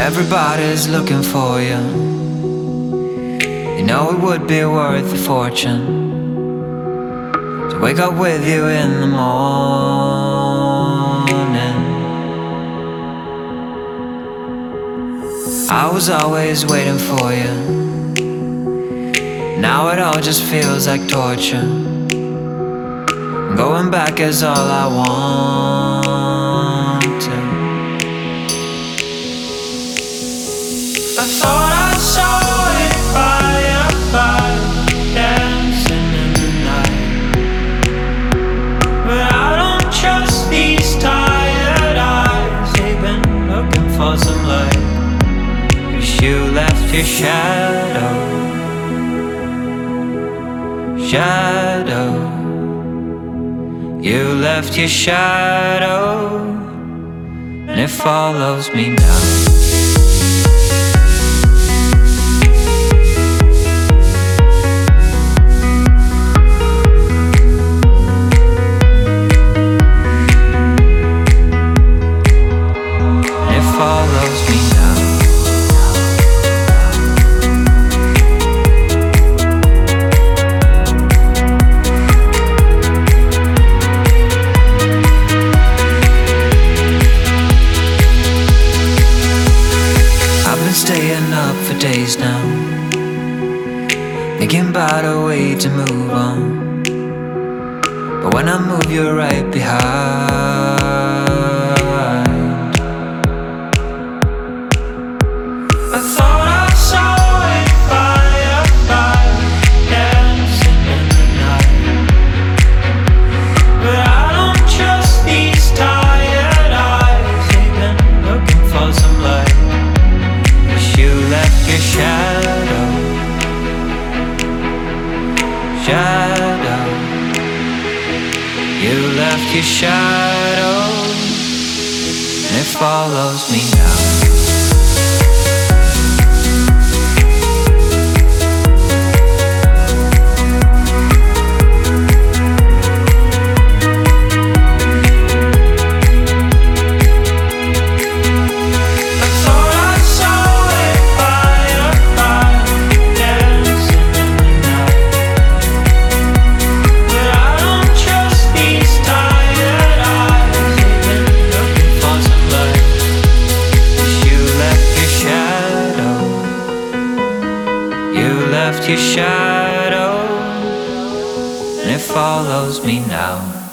Everybody's looking for you. You know it would be worth a fortune to wake up with you in the morning. I was always waiting for you. Now it all just feels like torture. Going back is all I want to. I thought I saw it by dancing in the night, but I don't trust these tired eyes. They've been looking for some light. Wish you left your shadow. You left your shadow, and it follows me now. Staying up for days now, thinking about a way to move on. But when I move, you're right behind. I thought I saw it by dancing in the night, but I don't trust these tired eyes. They've been looking for some light. You left your shadow. You left your shadow, and it follows me now. Your shadow, and it follows me now.